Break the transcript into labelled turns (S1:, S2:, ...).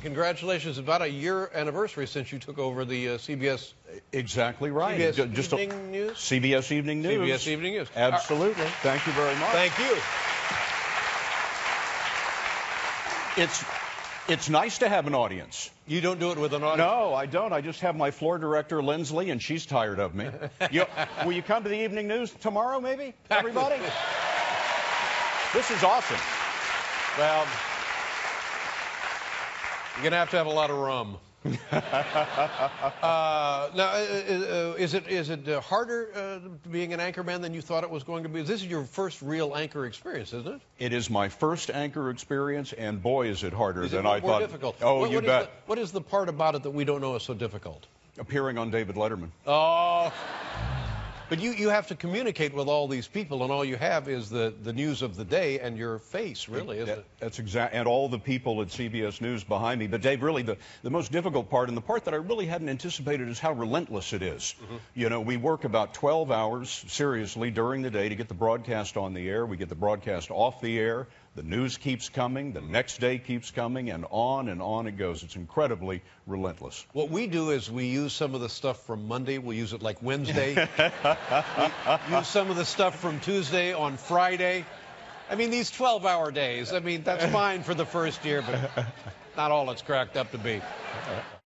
S1: congratulations. About a year anniversary since you took over the CBS.
S2: Exactly right.
S1: CBS Evening News?
S2: CBS Evening News.
S1: CBS Evening News.
S2: Absolutely. Thank you very much.
S1: Thank you.
S2: It's nice to have an audience.
S1: You don't do it with an audience?
S2: No, I don't. I just have my floor director, Lindsley, and she's tired of me. Will you come to the Evening News tomorrow, maybe, everybody? This is awesome.
S1: Well, you're going to have a lot of rum. Now, is it harder being an anchorman than you thought it was going to be? This is your first real anchor experience, isn't it?
S2: It is my first anchor experience, and boy, is it harder than I thought.
S1: More difficult?
S2: Oh, you bet.
S1: What is the part about it that we don't know is so difficult?
S2: Appearing on David Letterman.
S1: Oh. But you have to communicate with all these people, and all you have is the news of the day and your face, really, isn't it?
S2: That's exact, and all the people at CBS News behind me. But Dave, really, the most difficult part, and the part that I really hadn't anticipated, is how relentless it is. Mm-hmm. You know, we work about 12 hours, seriously, during the day to get the broadcast on the air. We get the broadcast off the air. The news keeps coming, the next day keeps coming, and on it goes. It's incredibly relentless.
S1: What we do is we use some of the stuff from Monday. We'll use it like Wednesday. We use some of the stuff from Tuesday on Friday. I mean, these 12-hour days, I mean, that's fine for the first year, but not all it's cracked up to be.